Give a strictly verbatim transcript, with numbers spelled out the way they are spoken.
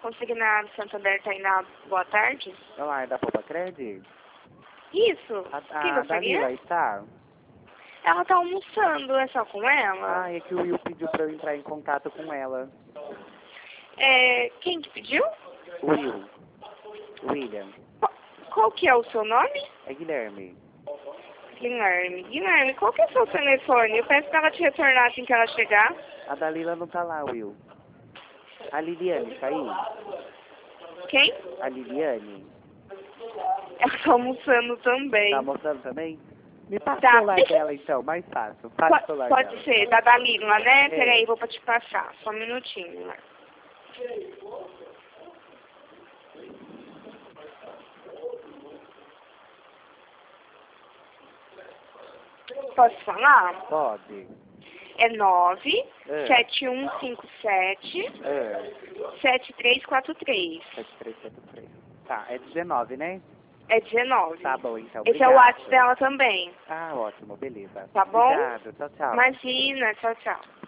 Consignado Santander Tainá, boa tarde. Olá, é da Poupa Cred? Isso, A, quem a gostaria? Dalila está? Ela tá almoçando, é só com ela? Ah, é que o Will pediu pra eu entrar em contato com ela. É, quem que pediu? Will. William. Qual, qual que é o seu nome? É Guilherme. Guilherme. Guilherme, qual que é o seu telefone? Eu peço pra ela te retornar assim que ela chegar. A Dalila não tá lá, Will. A Liliane tá aí? Quem? A Liliane? Ela tá almoçando também. Tá almoçando também? Me passa Tá, o celular deixa- dela então, mais fácil. Passa o Po- celular Pode dela. ser, da Dalila, né? É. Peraí, vou pra te passar. Só um minutinho, né? Posso falar? Pode. É nove É. sete um cinco sete É. sete três quatro três. sete três sete três. Tá, é dezenove, né? É dezenove. Tá bom, então. Esse é o Obrigado. WhatsApp dela também. Ah, ótimo, beleza. Tá bom? Obrigado, tchau, tchau. Imagina, tchau, tchau.